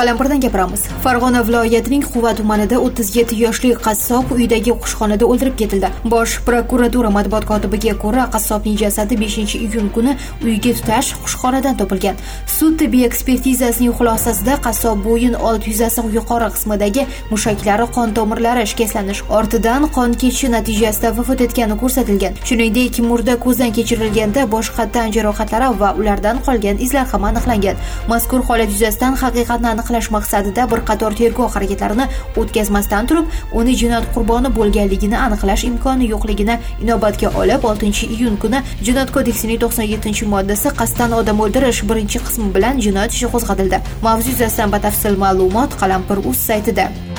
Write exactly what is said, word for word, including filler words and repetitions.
Qalampirdan gapiramiz. Farg'ona viloyatining Quva tumanida o'ttiz yetti yoshli qassob uyidagi qushxonada o'ldirib ketildi. Bosh prokuratura matbuot kotibiga ko'ra, qassobning jasadi beshinchi iyun kuni uyga tutash qushxonadan topilgan. Sud tibbiy ekspertizasining xulosasida qassob bo'yin old yuzasi yuqori qismidagi mushaklari qon tomirlari shikastlanish ortidan qon kechishi natijasida vafot etgani ko'rsatilgan. Shuningdek, murda ko'zdan kechirilganda boshqa tan jarohatlari va ulardan qolgan izlar ham aniqlangan. Mazkur holat yuzasidan haqiqatni aniqlash maqsadida bir qator tergov harakatlarini o'tkazmasdan turib, uni jinoyat qurboni bo'lganligini aniqlash imkoni yo'qligini inobatga olib, oltinchi iyun kuni Jinoyat kodeksining to'qson yettinchi moddasi qasddan odam o'ldirish birinchi qismi bilan jinoyat ishi qo'zg'atildi. Mavzu yuzasidan batafsil ma'lumot Qalampir.uz saytida.